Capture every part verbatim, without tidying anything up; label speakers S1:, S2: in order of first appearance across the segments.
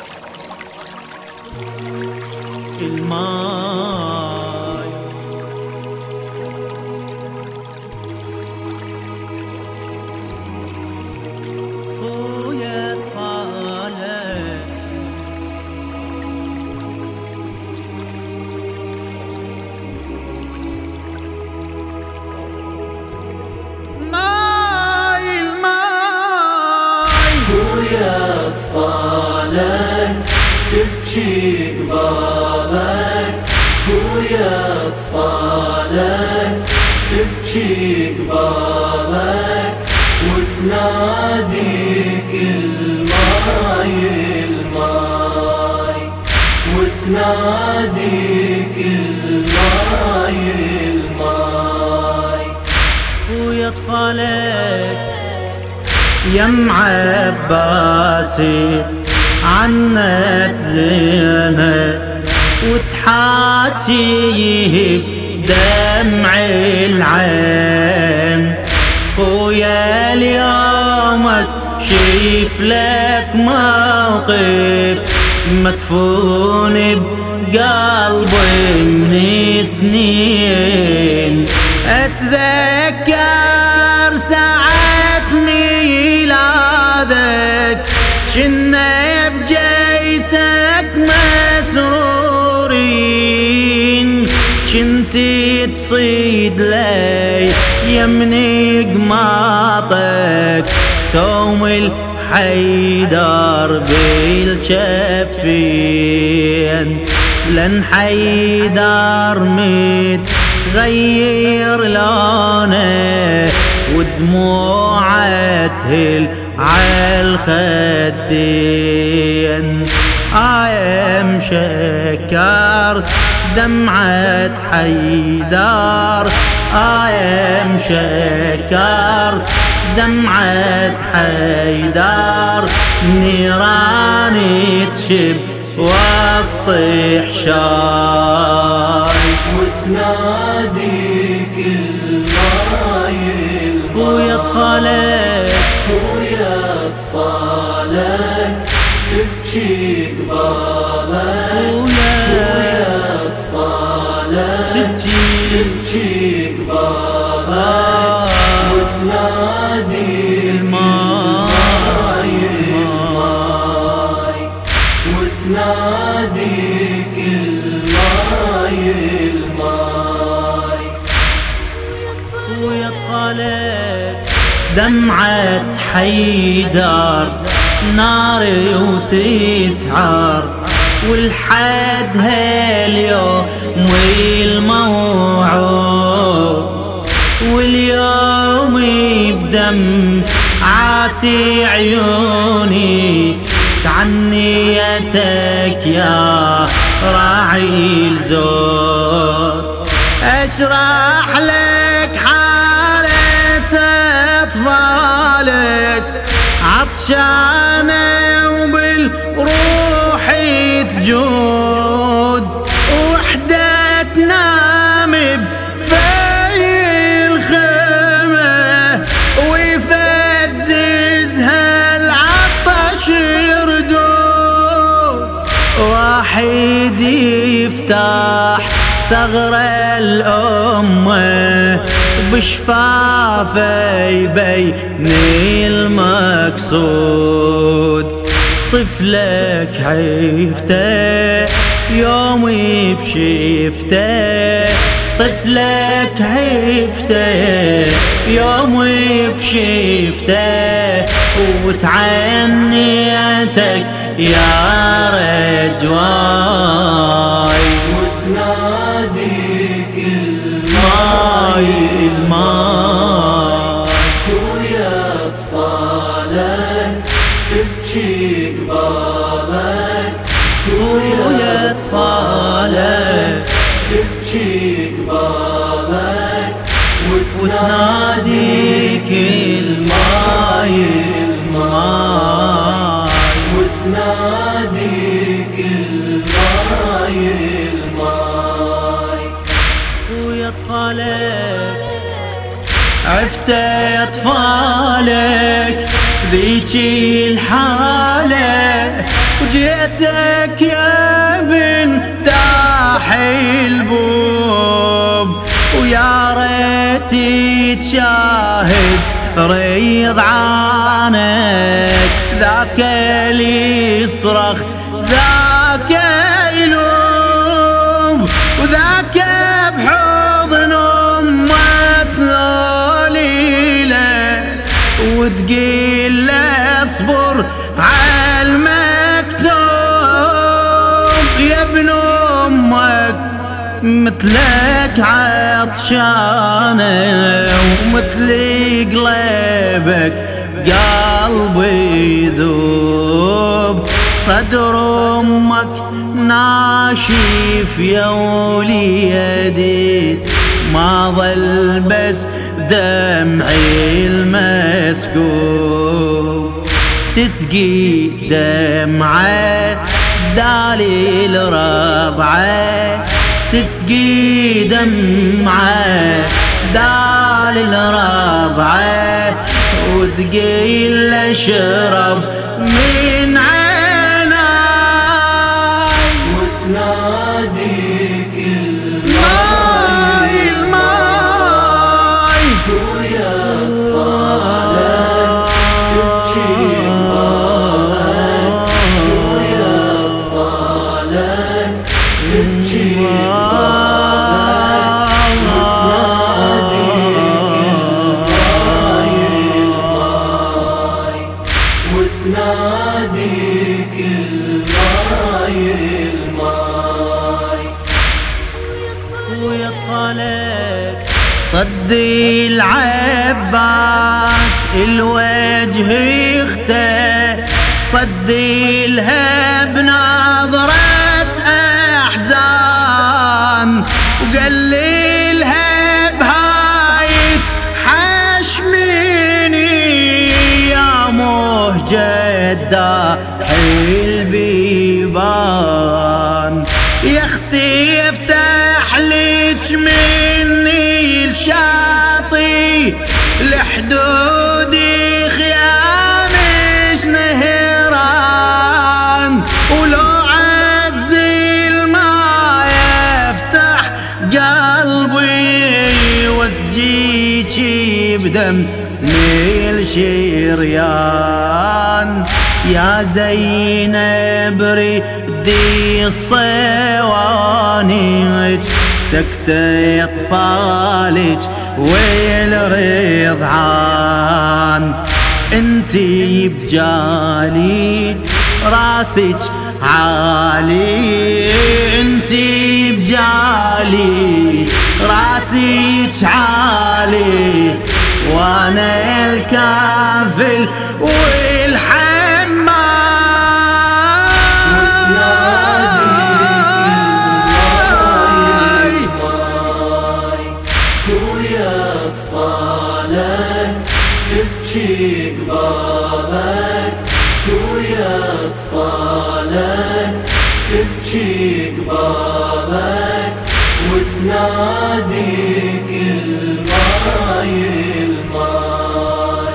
S1: الماي خويا طالع ماي الماي
S2: خويا اطفالك تبكي قبالك، خويا اطفالك تبكي قبالك، وتناديك الماي الماي، وتناديك الماي الماي.
S1: خويا اطفالك يم عباسي عنت زينب، وتحاكيه بدمع العين. خويا اليوم اكشف لك موقف مدفون بقلبي من سنين. اتذكر ساعة ميلادك جنا بجيتك مسرورين، جنتي تصيد لي يمني قماطك كوم الحيدر بالجفين. لن حيدر متغير لونه ودموعه تهل عالخدين. آية مشكر دمعة حيدر، آية مشكر دمعة حيدر، نيران تشب وسط حشاي.
S2: وتناديك الماي الماي.
S1: خويا اطفالك
S2: خويا اطفالك تبكي قبالك، خويا اطفالك تبكي قبالك، وتنادي الماي الماي، وتناديك الماي الماي.
S1: خويا اطفالك دمعة حيدر ناري وتسعر، والحد هاليوم والموعود، واليوم بدم عاتي عيوني تعنيتك يا راعي الزود. اشرح لك حالة اطفالك عطشانة وبالروح تجود، وحدة تنام بفي الخيمة ويفززها العطش يردود. واحد يفتح ثغر الأمة بشفافه يبين المقصود. طفلك عفته يوم بشفته، طفلك عفته يوم بشفته، وتعنيتك يا رجواي.
S2: وتناديك
S1: الماي الماي.
S2: خويا اطفالك تبكي قبالك،
S1: خويا اطفالك
S2: تبكي قبالك،
S1: وتناديك الماي الماي،
S2: وتناديك الماي الماي.
S1: خويا اطفالك عفته اطفالك ذيجي الحالة، وجيت ليتك يا بن داحي البوب، ويا ريت تشاهد رضعانك، ذاك اللي يصرخ ذاك يلوم، وذاك بحضن امه ذليله، وتقيل له اصبر عالمكتوب، يا ابن امك مثلك عطشانه، ومثل قلبك قلبي يذوب، صدر امك ناشف يا وليدي، ما ظل بس دمعي المسكوب، تسقي دمعه دليل رضعه، تسقي دمعه دليل رضعه، وتقيل له اشرب من عيناي،
S2: وتناديك
S1: الماي الماي،
S2: ويا اطفالك تبكي ببالك، ويا اطفالك تبكي وتناديك الماي الماي،
S1: ويا اطفالك صدي العباس الوجه يختى، صدي لها بنظرة احزان، وقلي لها بهاية حشميني، يا مهجة البيبان، يا اختي افتح لك مني الشاطي، لحدودي خيامش نهران، ولو عزل ما يفتح قلبي، واسجيكي بدم ليل شريان، يا زينب ردي الصوانيج، سكتة اطفالك والرضعان، انتي بجالي راسك عالي، انتي بجالي راسك عالي، وانا الكافل والحمال،
S2: ويا اطفالك تبكي قبالك، ويا اطفالك تبكي قبالك، وتناديك الماي الماي،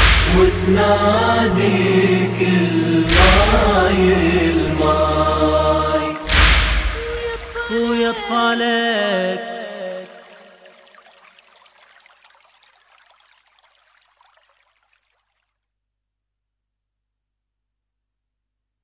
S2: وتناديك الماي الماي،
S1: ويا اطفالك